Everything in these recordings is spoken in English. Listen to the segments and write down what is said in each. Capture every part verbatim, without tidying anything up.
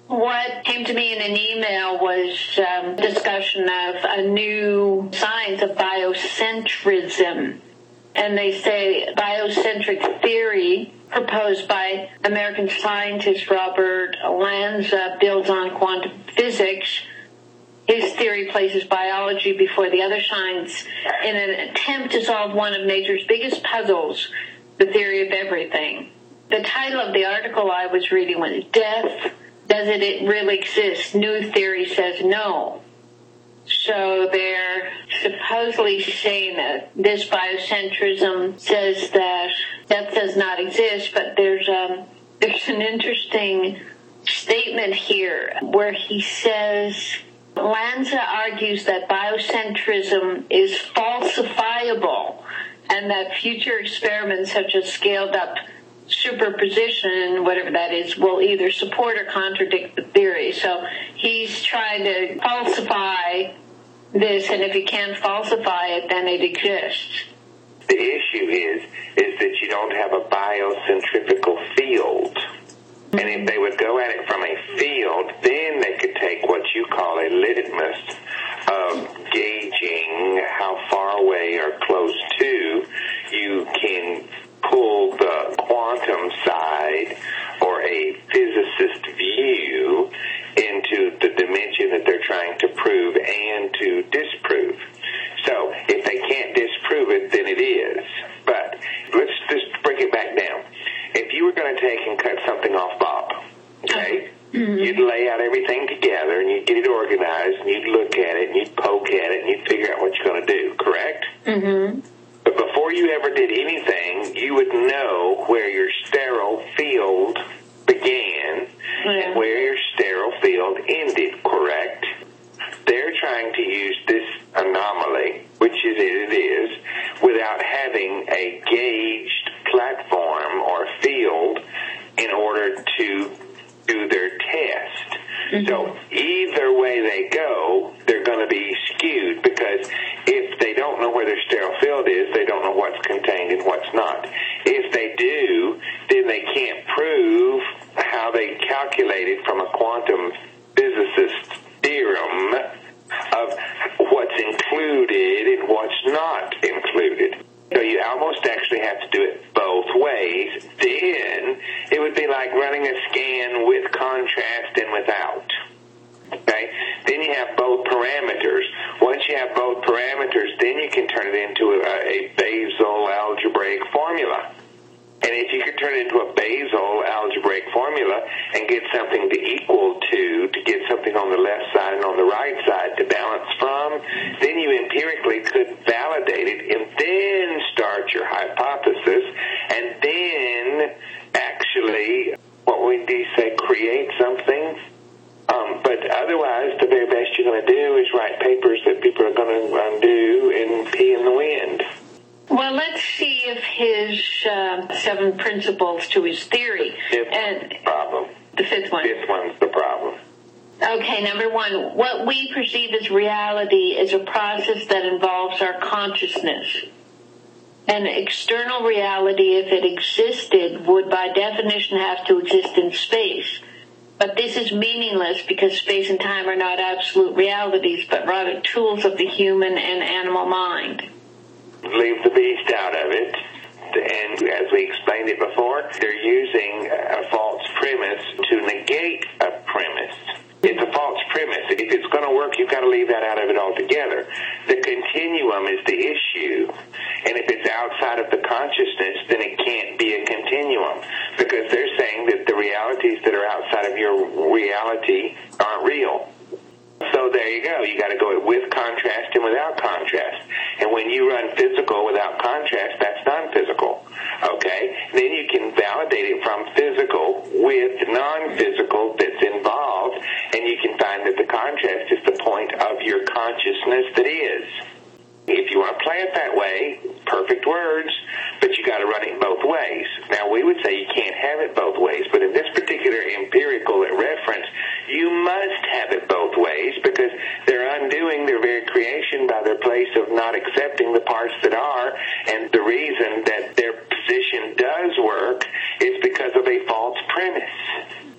What came to me in an email was um, discussion of a new science of biocentrism. And they say biocentric theory proposed by American scientist Robert Lanza builds on quantum physics. His theory places biology before the other science in an attempt to solve one of nature's biggest puzzles, the theory of everything. The title of the article I was reading was Death, Does It Really Exist? New Theory Says No. So they're supposedly saying that this biocentrism says that death does not exist, but there's um, there's an interesting statement here where he says, Lanza argues that biocentrism is falsifiable and that future experiments such as scaled-up superposition, whatever that is, will either support or contradict the theory. So he's trying to falsify this, and if you can't falsify it, then it exists. The issue is, is that you don't have a biocentrifugal field. And if they would go at it from a field, then they could take what you call a litmus of gauging how far away or close to you can pull the quantum side or a physicist view into the dimension that they're trying to prove and to disprove. So if they can't disprove it, then it is. But let's just break it back down. If you were going to take and cut something off Bob, okay, mm-hmm. you'd lay out everything together and you'd get it organized and you'd look at it and you'd poke at it and you'd figure out what you're going to do, correct? Mm-hmm. But before you ever did anything, you would know where your sterile field began yeah. and where your sterile field ended, correct? They're trying to use this anomaly, which is it is, without having a gauged platform or field in order to do their test. Mm-hmm. So either way they go, they're going to be skewed, because if they don't know where their sterile field is, they don't know what's contained and what's not. If they do, then they can't prove how they calculated from a quantum physicist theorem of what's included and what's not included. So you almost actually have to do it both ways. Then it would be like running a scan with contrast and without. Okay? Then you have both parameters. Once you have both parameters, then you can turn it into a, a Basel algebraic formula. And if you could turn it into a Basel algebraic formula and get something to equal to, to get something on the left side and on the right side to balance from, then you empirically could validate it and then start your hypothesis and then actually, what would you say, create something? Um, but otherwise, the very best you're going to do is write papers that people are going to undo and pee in the wind. Well, let's see if his uh, seven principles to his theory. Fifth and one's the problem. The fifth one. Fifth one's the problem. Okay, number one, what we perceive as reality is a process that involves our consciousness. An external reality, if it existed, would by definition have to exist in space. But this is meaningless because space and time are not absolute realities, but rather tools of the human and animal mind. Leave the beast out of it. And as we explained it before, they're using a false premise to negate a premise. It's a false premise. If it's going to work, you've got to leave that out of it altogether. The continuum is the issue. And if it's outside of the consciousness, then it can't be a continuum. Because they're saying that the realities that are outside of your reality aren't real. So there you go. You got to go with contrast and without contrast. And when you run physical without contrast, that's non-physical. Okay? Then you can validate it from physical with non-physical that's involved, and you can find that the contrast is the point of your consciousness that is. If you want to play it that way, perfect words, but you got to run it both ways. Now, we would say you can't have it both ways, but in this particular empirical reference, you must have it both ways because they're undoing their very creation by their place of not accepting the parts that are, and the reason that their position does work is because of a false premise. You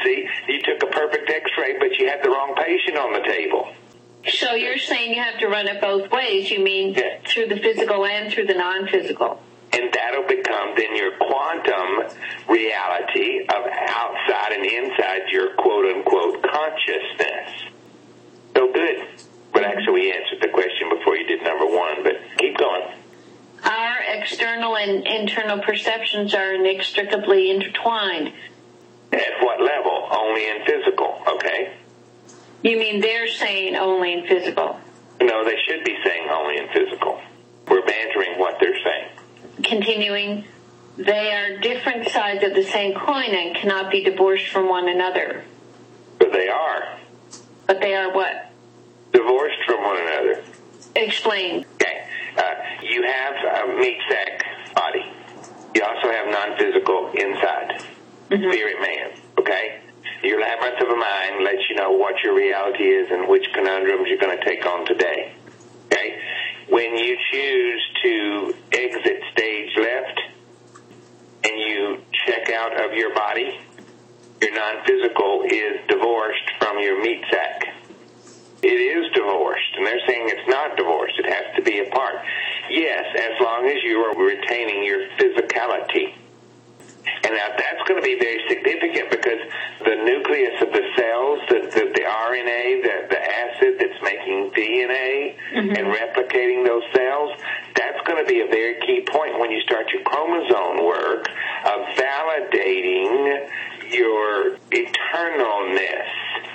See, you took a perfect x-ray, but you had the wrong patient on the table. So you're saying you have to run it both ways. You mean yeah. through the physical and through the non-physical. And that'll become then your quantum reality of outside and inside your quote-unquote consciousness. So good. But actually we answered the question before you did number one, but keep going. Our external and internal perceptions are inextricably intertwined. At what level? Only in physical, okay? You mean they're saying only in physical? No, they should be saying only in physical. We're bantering what they're saying. Continuing, they are different sides of the same coin and cannot be divorced from one another. But they are. But they are what? Divorced from one another. Explain. Okay. Uh, you have a meat sack body. You also have non-physical inside. Mm-hmm. Spirit man. Okay? Your labyrinth of a mind lets you know what your reality is and which conundrums you're going to take on today. Okay? When you choose to exit stage left and you check out of your body, your non-physical is divorced from your meat sack. It is divorced, and they're saying it's not divorced. It has to be apart. Yes, as long as you are retaining your physicality. And now that's going to be very significant because the nucleus of the cells, the, the, the R N A, the, the acid that's making D N A mm-hmm. and replicating those cells, that's going to be a very key point when you start your chromosome work of validating your eternalness.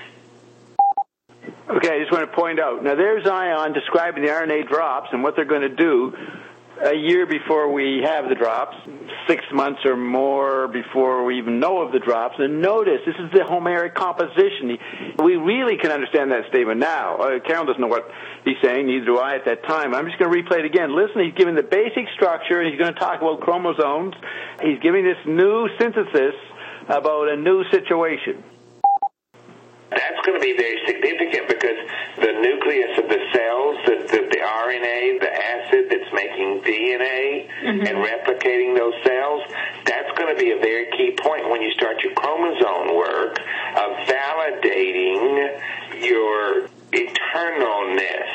Okay, I just want to point out, now there's Ion describing the R N A drops and what they're going to do a year before we have the drops, six months or more before we even know of the drops. And notice, this is the Homeric composition. We really can understand that statement now. Uh, Carol doesn't know what he's saying, neither do I at that time. I'm just going to replay it again. Listen, he's giving the basic structure, and he's going to talk about chromosomes. He's giving this new synthesis about a new situation. That's going to be very significant because the nucleus of the cells, the, the, the R N A, the acid that's making D N A mm-hmm. and replicating those cells, that's going to be a very key point when you start your chromosome work of validating your eternalness.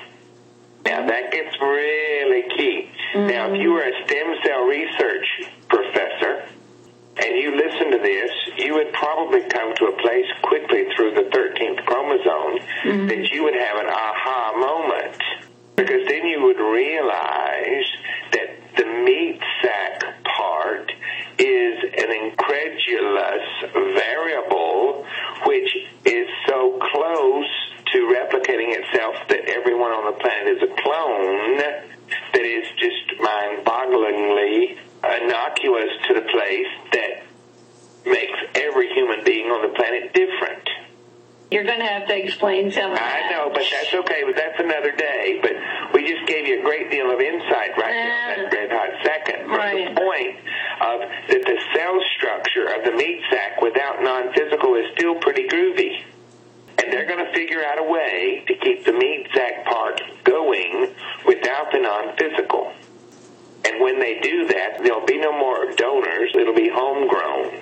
Now, that gets really key. Mm-hmm. Now, if you were a stem cell research professor, and you listen to this, you would probably come to a place quickly through the thirteenth chromosome mm-hmm. that you would have an aha moment. Because then you would realize that the meat sack part is an incredulous variable which is so close to replicating itself that everyone on the planet is a clone that is just mind-bogglingly innocuous to the place that makes every human being on the planet different. You're going to have to explain some of that. I know, but that's okay. But that's another day. But we just gave you a great deal of insight right uh, now in that red hot second. From right. the point of that the cell structure of the meat sack without non-physical is still pretty groovy. And they're going to figure out a way to keep the meat sack part going without the non-physical. And when they do that, there'll be no more donors. It'll be homegrown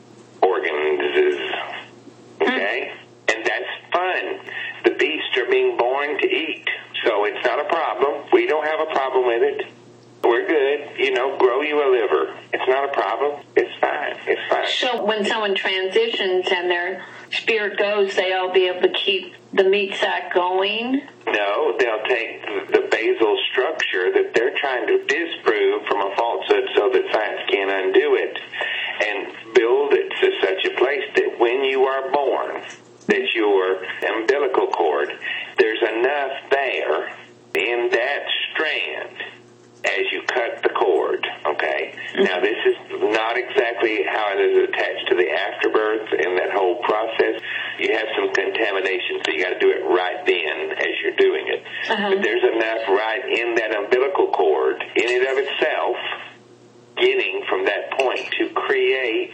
organs. Okay? And that's fun. The beasts are being born to eat. So it's not a problem. We don't have a problem with it. We're good. You know, grow you a liver. It's not a problem. It's fine. It's fine. So when someone transitions and their spirit goes, they'll be able to keep the meat sack going? No, they'll take the basal structure that they're trying to disprove from a falsehood so that science can undo it and build it to such a place that when you are born, that your umbilical cord, there's enough there in that strand as you cut the cord, okay? Mm-hmm. Now, this is not exactly how it is attached to the afterbirth and that whole process. You have some contamination, so you got to do it right then as you're doing it. Uh-huh. But there's enough right in that umbilical cord, in and of itself, getting from that point to create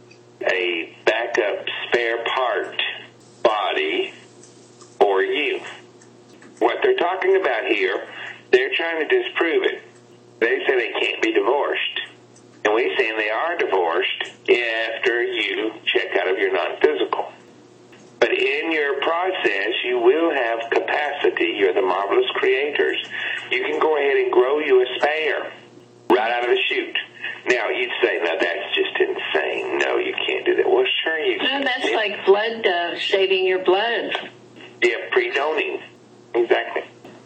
a backup spare part body for you. What they're talking about here, they're trying to disprove it. They say they can't be divorced. And we're saying they are divorced after you check out of your non-physical. you're the marvelous creators. You can go ahead and grow you a spare right out of the chute. Now, you'd say, now, that's just insane. No, you can't do that. Well, sure you can. No, that's like blood, uh, saving your blood. Yeah, pre-doning. Exactly.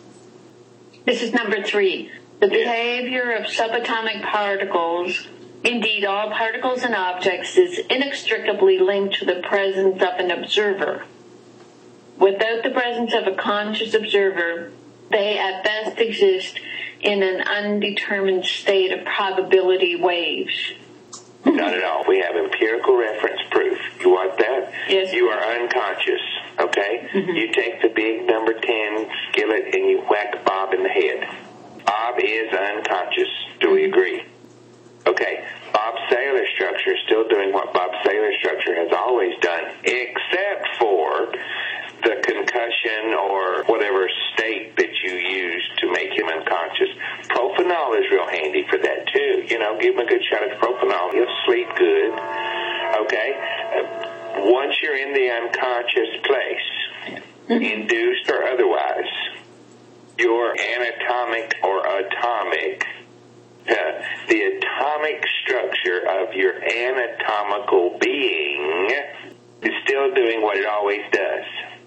This is number three. The behavior of subatomic particles, indeed all particles and objects, is inextricably linked to the presence of an observer. Without the presence of a conscious observer, they at best exist in an undetermined state of probability waves. Not at all. We have empirical reference proof. You want that? Yes. You are unconscious, okay? Mm-hmm. You take the big number ten skillet and you whack Bob in the head. Bob is unconscious. Do we agree? Okay. Bob's cellular structure is still doing what Bob's cellular structure has always done, except for the concussion or whatever state that you use to make him unconscious. Propanol is real handy for that, too. You know, give him a good shot of propanol. He'll sleep good. Okay? Uh, once you're in the unconscious place, induced or otherwise, your anatomic or atomic, uh, the atomic structure of your anatomical being is still doing what it always does.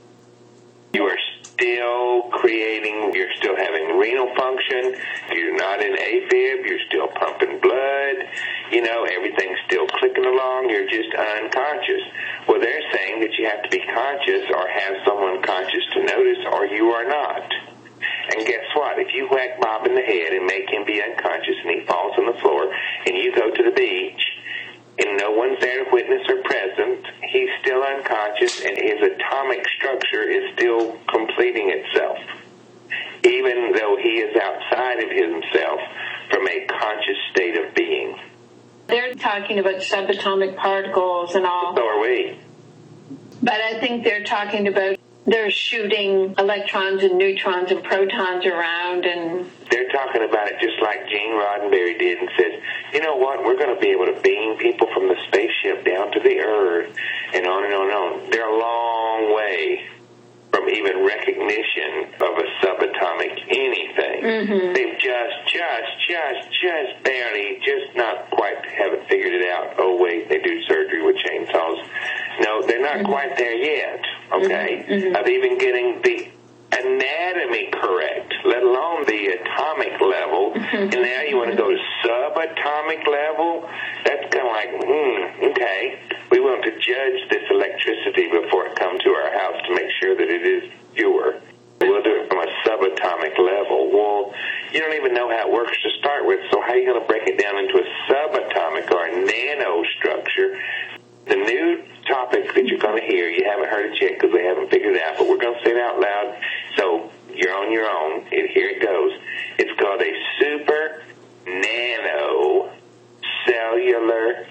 You are still creating, you're still having renal function, you're not in AFib, you're still pumping blood, you know, everything's still clicking along, you're just unconscious. Well, they're saying that you have to be conscious or have someone conscious to notice, or you are not. And guess what? If you whack Bob in the head and make him be unconscious and he falls on the floor and you go to the beach and no one's there to witness or present, he's still unconscious and his atomic structure is still completing itself, even though he is outside of himself from a conscious state of being. They're talking about subatomic particles and all. So are we. But I think they're talking about they're shooting electrons and neutrons and protons around, and they're talking about it just like Gene Roddenberry did and says, you know what, we're going to be able to beam people from the spaceship down to the Earth and on and on and on. They're a long way from even recognition of a subatomic anything. Mm-hmm. They've just, just, just, just barely, just not quite haven't figured it out. Oh, wait, they do surgery with chainsaws. No, they're not mm-hmm. quite there yet, okay, mm-hmm. of even getting the anatomy correct, let alone the atomic level. Mm-hmm. And now you want to go to subatomic level? That's kind of like, hmm, okay. We want to judge this electricity before it comes to our house to make sure that it is pure. We'll do it from a subatomic level. Well, you don't even know how it works to start with, so how are you going to break it down into a subatomic or a nanostructure? The new topic that you're going to hear, you haven't heard it yet because we haven't figured it out, but we're going to say it out loud, so you're on your own, and here it goes. It's called a super nano cellular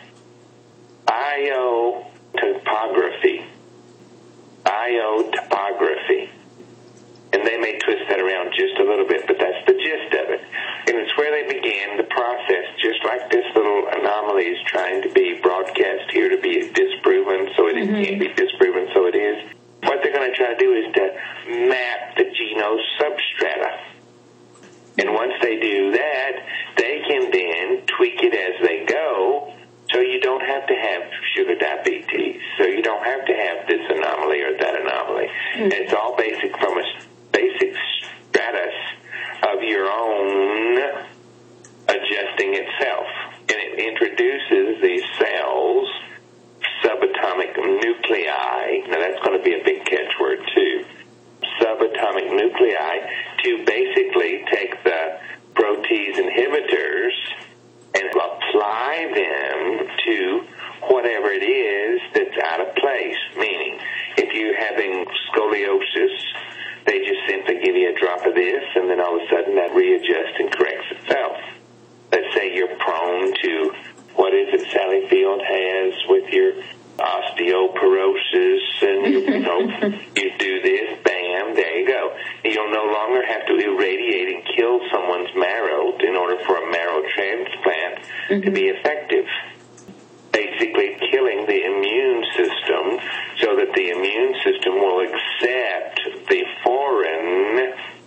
biotopography. Biotopography. And they may twist that around just a little bit, but that's the gist of it. And it's where they began the process, just like this little anomaly is trying to be broadcast here to be disproven, so it mm-hmm. can't be disproven, so it is. What they're going to try to do is to map the genome substrata. And once they do that, they can then tweak it as they go, so you don't have to have sugar diabetes, so you don't have to have this anomaly or that anomaly. Mm-hmm. And it's all basic from a basic stratus of your own adjusting itself. And it introduces these cells, subatomic nuclei. Now that's going to be a big catchword too. Subatomic nuclei to basically take the protease inhibitors and apply them to whatever it is that's out of place. Meaning, if you're having scoliosis, they just simply give you a drop of this, and then all of a sudden that readjusts and corrects itself. Let's say you're prone to, what is it Sally Field has with your osteoporosis, and you, you know, you do this, bam, there you go. You'll no longer have to irradiate and kill someone's marrow in order for a marrow transplant mm-hmm. to be effective. Basically killing the immune system so that the immune system will accept the foreign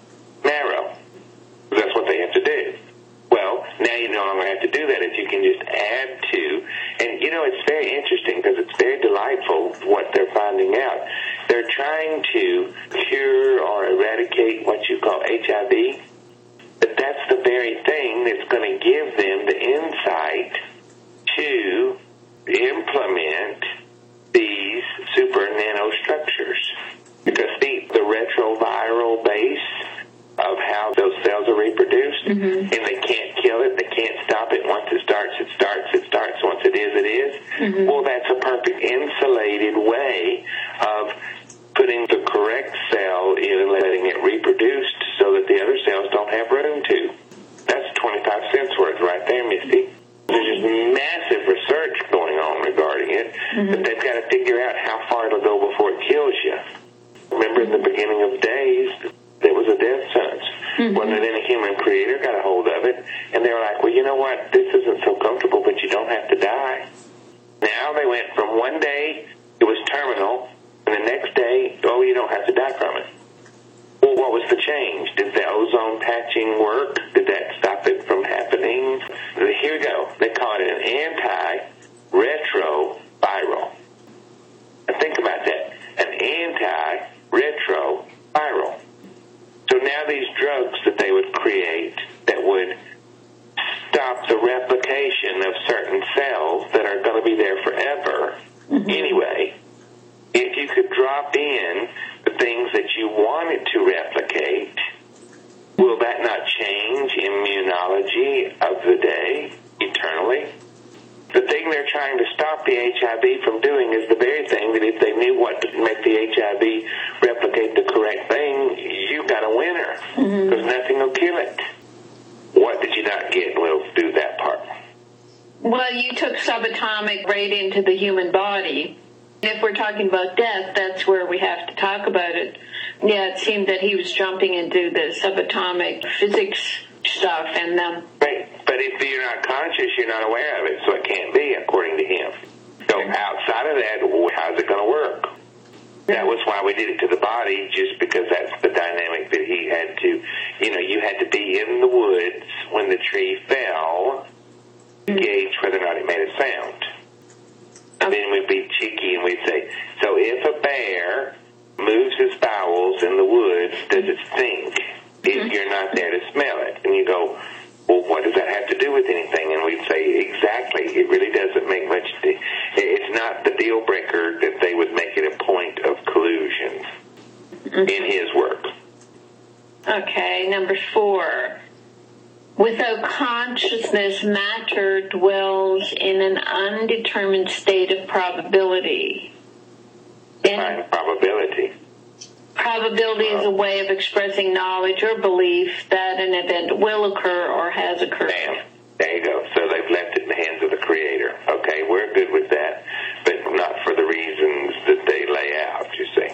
delightful what they're finding out. They're trying to cure or eradicate what you call H I V, but that's the very thing that's going to give them the insight to implement these super nanostructures. Because the, the retroviral base of how those cells are reproduced, mm-hmm. and they can't kill it, they can't stop it. Once it starts, it starts, it starts. Once it is, it is. Mm-hmm. Well, that's a perfect insulated way of putting the correct cell in and letting it reproduce so that the other cells don't have room to. That's twenty-five cents worth right there, Misty. There's just massive research going on regarding it, mm-hmm. but they've got to figure out how far it'll go before it kills you. Remember in the beginning of days, there was a death sentence. Mm-hmm. Well, then a human creator got a hold of it, and they were like, well, you know what, this isn't so comfortable, but you don't have to die. Now they went from one day, it was terminal, and the next day, oh, you don't have to die from it. Well, what was the change? Did the ozone patching work? Did that stop it from happening? Here we go. They call it an anti-retroviral. Now think about that. An anti-retroviral. So now these drugs that they would create that would stop the replication of certain cells that are going to be there forever mm-hmm. anyway, if you could drop in the things that you wanted to replicate, will that not change immunology of the day eternally? The thing they're trying to stop the H I V from doing is the very thing that if they knew what to make the H I V replicate the correct thing, you got a winner, because mm-hmm. nothing will kill it. What did you not get? We'll do that part. Well, you took subatomic right into the human body. If we're talking about death, that's where we have to talk about it. Yeah, it seemed that he was jumping into the subatomic physics stuff, and um, right. But if you're not conscious, you're not aware of it, so it can't be, according to him. So outside of that, how's it going to work? That was why we did it to the body, just because that's the dynamic that he had to, you know, you had to be in the woods when the tree fell to gauge whether or not it made a sound. And then we'd be cheeky and we'd say, so if a bear moves his bowels in the woods, does it stink if you're not there to smell it? And you go, well, what does that have to do with anything? And we'd say, exactly, it really doesn't make much. De- it's not the deal breaker that they would make it a point of collusion mm-hmm. in his work. Okay, number four. Without consciousness, matter dwells in an undetermined state of probability. Define probability. Probability is a way of expressing knowledge or belief that an event will occur or has occurred. Bam. There you go. So they've left it in the hands of the Creator. Okay, we're good with that, but not for the reasons that they lay out, you see.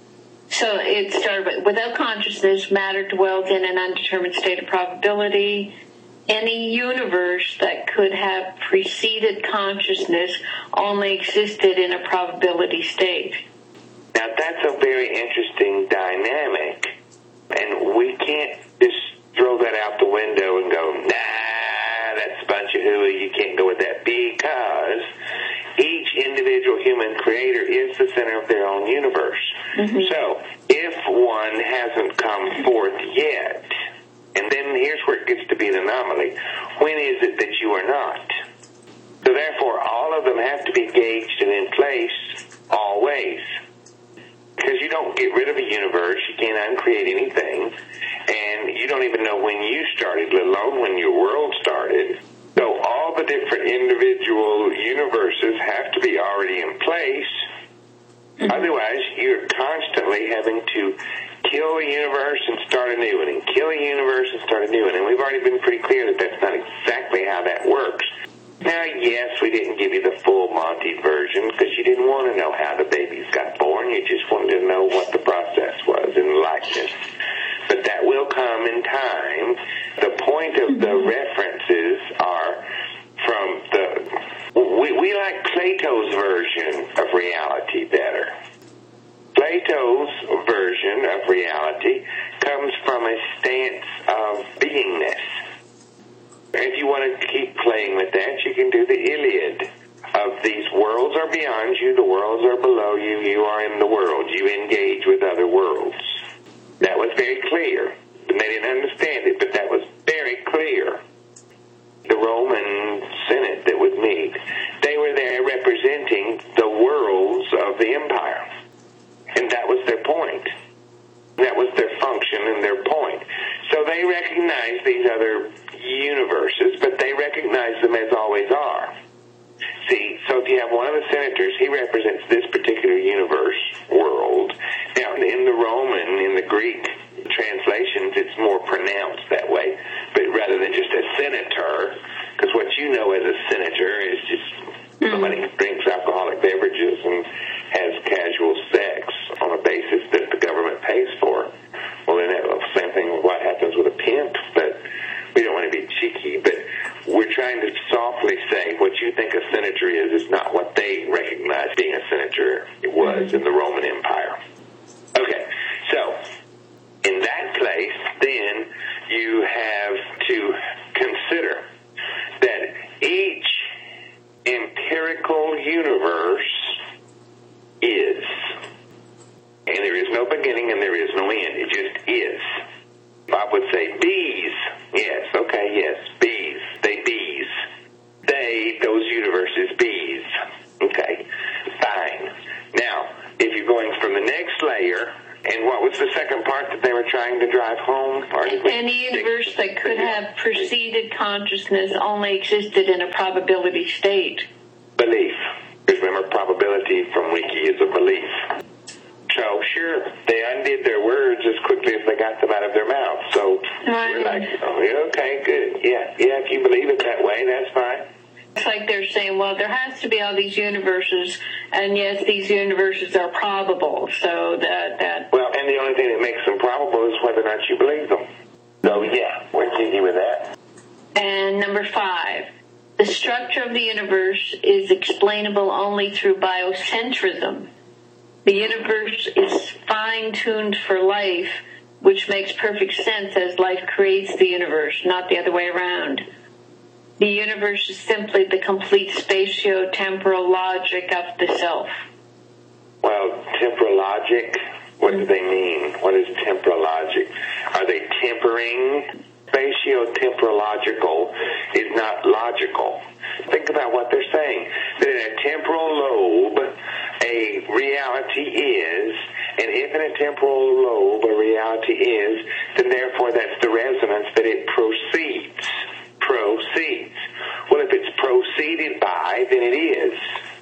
So it started with, without consciousness, matter dwells in an undetermined state of probability. Any universe that could have preceded consciousness only existed in a probability state. Now, that's a very interesting dynamic, and we can't just throw that out the window and go, nah, that's a bunch of hooey, you can't go with that, because each individual human creator is the center of their own universe. Mm-hmm. So, if one hasn't come forth yet, and then here's where it gets to be an anomaly, when is it that you are not? So therefore, all of them have to be gauged and in place always. Because you don't get rid of a universe, you can't uncreate anything, and you don't even know when you started, let alone when your world started. So all the different individual universes have to be already in place. Mm-hmm. Otherwise, you're constantly having to kill a universe and start a new one, and kill a universe and start a new one. And we've already been pretty clear that that's not exactly how that works. Now, yes, we didn't give you the full Monty version because you didn't want to know how the babies got born. You just wanted to know what the process was in likeness. But that will come in time. The point of the references are from the... We, we like Plato's version of reality better. Plato's version of reality comes from a stance of beingness. If you want to keep playing with that, you can do the Iliad of these worlds are beyond you, the worlds are below you, you are in the world. You engage with other worlds. That was very clear. And they didn't understand it, but that was very clear. The Roman Senate that would meet, they were there representing the worlds of the empire. And that was their point. That was their function and their point. So they recognized these other universes, but they recognize them as always are. See, so if you have one of the senators, he represents this particular universe, world. Now, in the Roman, in the Greek translations, it's more pronounced that way, but rather than just a senator, because what you know as a senator is just somebody who drinks alcoholic beverages and has casual sex on a basis that the government pays for. Well, then that's the same thing with what happens with a pimp, but we don't want to be cheeky, but we're trying to softly say what you think a senator is is not what they recognize being a senator it was in the Roman Empire. Okay, so in that place, then you have to consider that each empirical universe is. And there is no beginning and there is no end. It just is. Bob would say bees. Yes, okay, yes, bees. They bees. They, those universes, bees. Okay, fine. Now, if you're going from the next layer, and what was the second part that they were trying to drive home? Any universe that could have preceded consciousness only existed in a probability state. Belief. Because remember, probability from Wiki is a belief. So, sure, they undid their words as quickly as they got them out of their mouth. So, right. We're like, oh, yeah, okay, good. Yeah, yeah, if you believe it that way, that's fine. It's like they're saying, well, there has to be all these universes, and yes, these universes are probable. So that... that well, and the only thing that makes them probable is whether or not you believe them. So, yeah, we're easy with that. And number five, the structure of the universe is explainable only through biocentrism. The universe is fine-tuned for life, which makes perfect sense as life creates the universe, not the other way around. The universe is simply the complete spatio-temporal logic of the self. Well, temporal logic, what do they mean? What is temporal logic? Are they tempering? Spatio-temporological is not logical. Think about what they're saying. That in a temporal lobe, a reality is, and if in a temporal lobe a reality is, then therefore that's the resonance that it proceeds. Proceeds. Well, if it's proceeded by, then it is.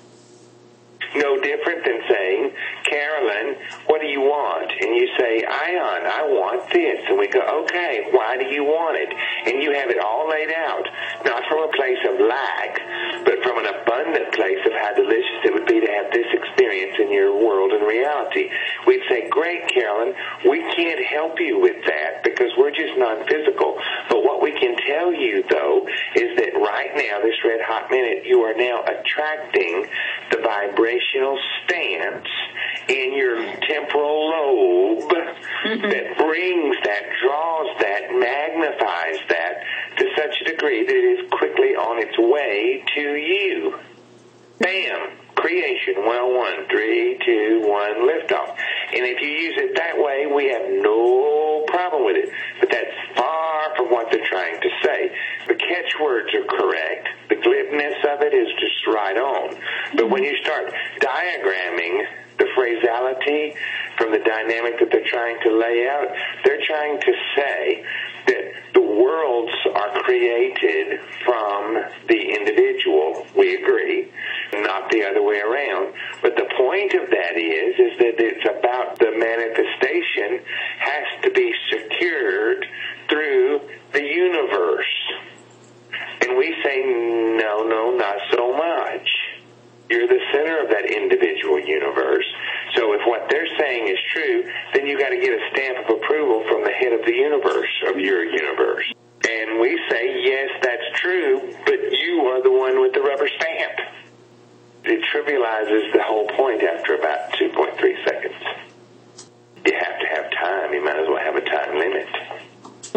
No different than saying, Carolyn, what do you want? And you say, Ion, I want this. And we go, okay, why do you want it? And you have it all laid out, not from a place of lack, but from an abundant place of how delicious it would be to have this experience in your world and reality. We'd say, great, Carolyn, we can't help you with that because we're just non-physical. But what we can tell you, though, is that right now, this red hot minute, you are now attracting the vibrational stance in your temporal lobe mm-hmm. that brings that, draws that, magnifies that to such a degree that it is quickly on its way to you. Bam! Creation, one oh one, three, two, one, liftoff. And if you use it that way, we have no problem with it. But that's far from what they're trying to say. The catchwords are correct. The glibness of it is just right on. But when you start diagramming the phrasality from the dynamic that they're trying to lay out, they're trying to say that the worlds are created from the individual. We agree. Not the other way around. But the point of that is, is that it's about the manifestation has to be secured through the universe. And we say, no, no, not so much. You're the center of that individual universe. So if what they're saying is true, then you got to get a stamp of approval from the head of the universe, of your universe. And we say, yes, that's true, but you are the one with the rubber stamp. It trivializes the whole point after about two point three seconds. You have to have time. You might as well have a time limit.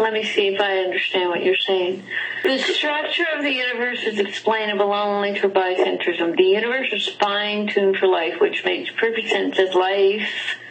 let me see if I understand what you're saying. The structure of the universe is explainable only through biocentrism. The universe is fine-tuned for life, which makes perfect sense as life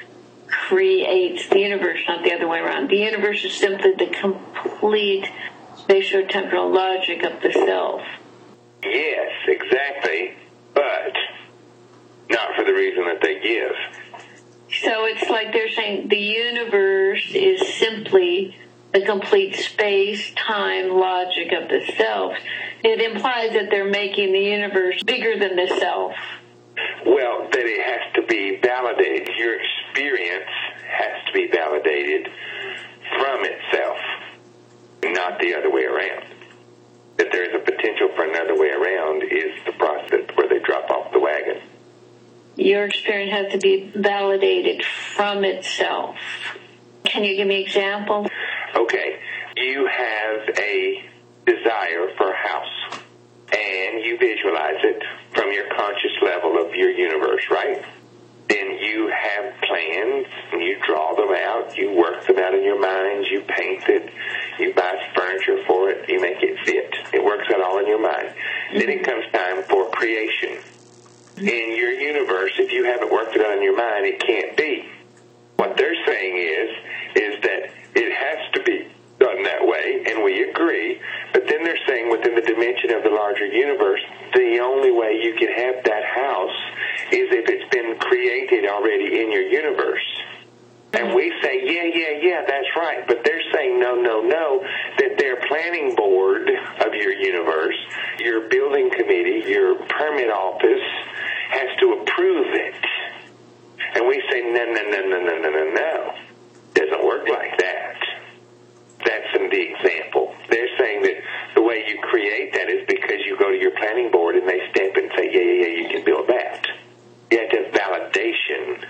creates the universe, not the other way around. The universe is simply the complete spatio-temporal logic of the self. Yes, exactly, but not for the reason that they give. So it's like they're saying the universe is simply the complete space-time logic of the self. It implies that they're making the universe bigger than the self. Well, that it has to be validated. Your experience has to be validated from itself, not the other way around. That there is a potential for another way around is the process where they drop off the wagon. Your experience has to be validated from itself. Can you give me examples? Okay. You have a desire for a house, and you visualize it from your conscious level of your universe, right? Then you have plans, and you draw them out, you work them out in your mind, you paint it, you buy furniture for it, you make it fit. It works out all in your mind. Mm-hmm. Then it comes time for creation. In your universe, if you haven't worked it out in your mind, it can't be. What they're saying is, is that it has to be done that way, and we agree, but then they're saying within the dimension of the larger universe, the only way you can have that house is if it's been created already in your universe. And we say, yeah, yeah, yeah, that's right, but they're saying, no, no, no, that their planning board of your universe, your building committee, your permit office, has to approve it. And we say, no, no, no, no, no, no, no, no. Doesn't work like that. That's in the example. They're saying that the way you create that is because you go to your planning board and they stamp it and say, yeah, yeah, yeah, you can build that. You have to have validation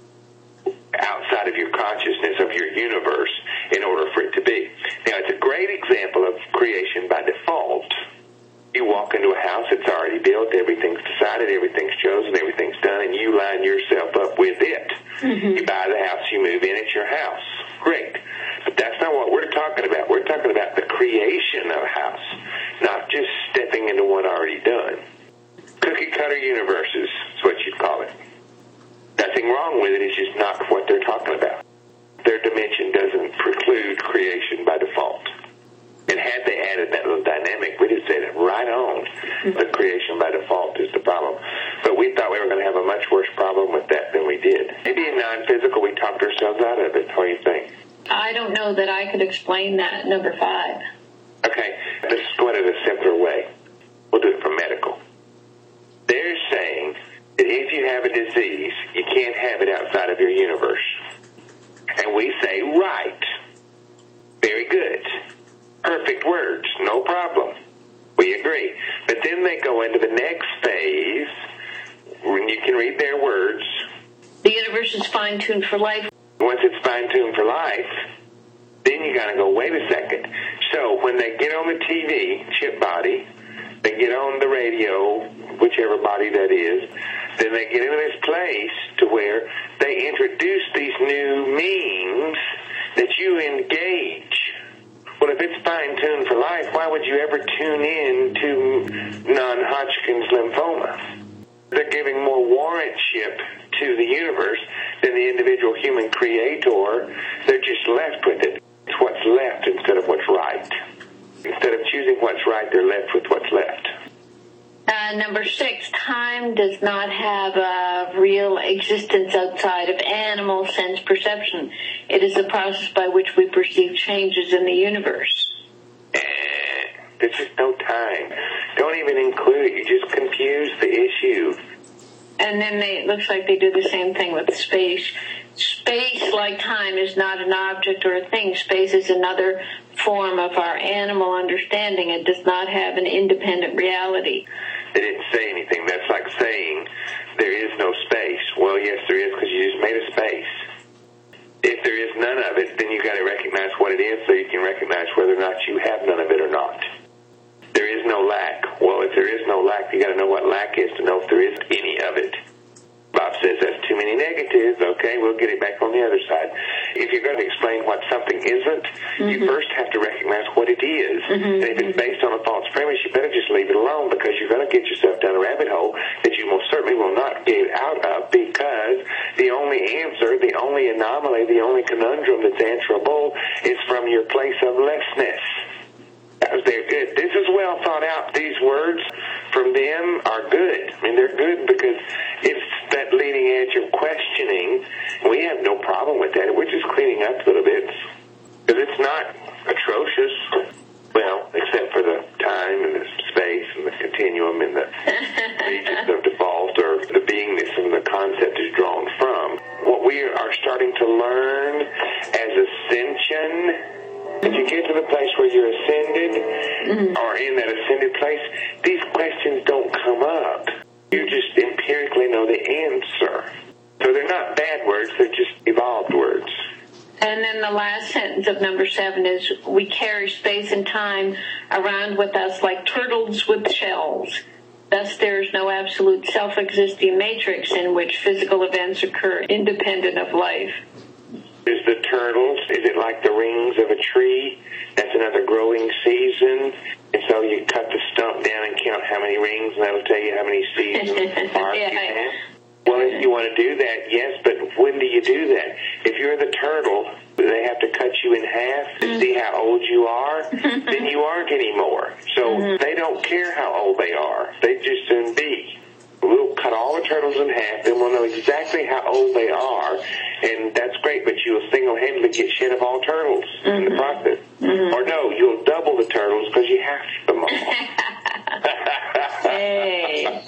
outside of your consciousness of your universe in order for it to be. Now, it's a great example of creation by default. You walk into a house, it's already built, everything's decided, everything's chosen, everything's done, and you line yourself up with it. Mm-hmm. You buy the house, you move in, it's your house. Great. But that's not what we're talking about. We're talking about the creation of a house, not just stepping into one already done. Cookie-cutter universes is what you'd call it. Nothing wrong with it, it's just not what they're talking about. Their dimension doesn't preclude creation by default. And had they added that little dynamic, we'd have said it right on. But creation by default is the problem. But we thought we were going to have a much worse problem with that than we did. Maybe in non-physical we talked ourselves out of it. What do you think? I don't know that I could explain that, number five. Okay, let's go at it a simpler way. We'll do it for medical. They're saying that if you have a disease, you can't have it outside of your universe. And we say, right. Very good. Perfect words, no problem. We agree. But then they go into the next phase, when you can read their words. The universe is fine-tuned for life. Once it's fine-tuned for life, then you got to go, wait a second. So when they get on the T V, chip body, they get on the radio, whichever body that is, then they get into this place to where they introduce these new means that you engage. Well, if it's fine-tuned for life, why would you ever tune in to non-Hodgkin's lymphoma? They're giving more warrantship to the universe than the individual human creator. They're just left with it. It's what's left instead of what's right. Instead of choosing what's right, they're left with what's left. Uh, number six, time does not have a real existence outside of animal sense perception. It is a process by which we perceive changes in the universe. Eh, there's just no time. Don't even include it. You just confuse the issue. And then they, it looks like they do the same thing with space. Space, like time, is not an object or a thing. Space is another form of our animal understanding. It does not have an independent reality. They didn't say anything. That's like saying there is no space. Well, yes, there is, because you just made a space. If there is none of it, then you got to recognize what it is so you can recognize whether or not you have none of it or not. There is no lack. Well, if there is no lack, you got to know what lack is to know if there is any of it. Bob says that's too many negatives. Okay, we'll get it back on the other side. if you're going to explain what something isn't, mm-hmm. you first have to recognize what it is. Mm-hmm. And if it's based on a false premise, you better just leave it alone, because you're going to get yourself down a rabbit hole that you most certainly will not get out of, because the only answer, the only anomaly, the only conundrum that's answerable is from your place of lessness. They're good. This is well thought out. These words from them are good. I mean, they're good because it's that leading edge of questioning. We have no problem with that. We're just cleaning up a little bit, because it's not atrocious. Well, except for the time and the space and the continuum and the regions of default, or the beingness and the concept is drawn from. What we are starting to learn as ascension, if you get to the place where you're ascended, mm-hmm. or in that ascended place, these questions don't come up. You just empirically know the answer. So they're not bad words, they're just evolved words. And then the last sentence of number seven is, we carry space and time around with us like turtles with shells. Thus, there is no absolute self-existing matrix in which physical events occur independent of life. Is the turtles, is it like the rings of a tree? That's another growing season. And so you cut the stump down and count how many rings, and that'll tell you how many seasons bark yeah, you have. Well, if you want to do that, yes, but when do you do that? If you're the turtle, they have to cut you in half to mm-hmm. see how old you are, then you aren't anymore. So mm-hmm. they don't care how old they are. They just soon be. We'll cut all the turtles in half, and we'll know exactly how old they are, and that's great, but you'll single-handedly get rid of all turtles mm-hmm. in the process. Mm-hmm. Or no, you'll double the turtles because you have them all. Hey.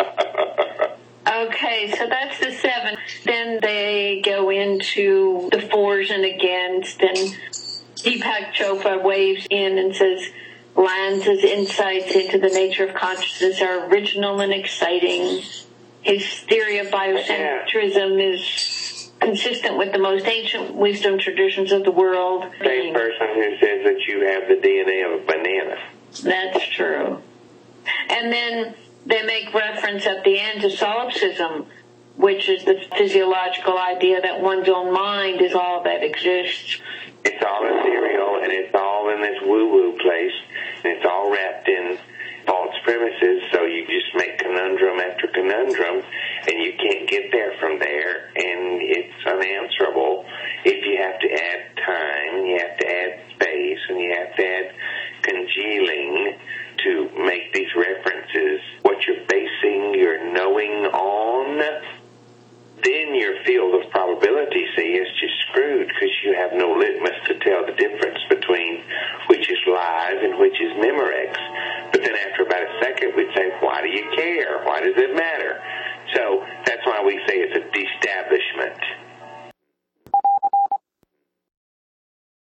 Okay, so that's the seven. Then they go into the fours and against, and Deepak Chopra waves in and says, Lanza's insights into the nature of consciousness are original and exciting. His theory of biocentrism is consistent with the most ancient wisdom traditions of the world. Same person who says that you have the D N A of a banana. That's true. And then they make reference at the end to solipsism, which is the physiological idea that one's own mind is all that exists. It's all ethereal, and it's all in this woo-woo place, and it's all wrapped in false premises, so you just make conundrum after conundrum, and you can't get there from there, and it's unanswerable if you have to add time, and you have to add space, and you have to add congealing to make these references. What you're basing your knowing on, then your field of probability, see, is just screwed, because you have no litmus to tell the difference between which is live and which is Memorex. But then after about a second, we'd say, why do you care? Why does it matter? So that's why we say it's a destablishment.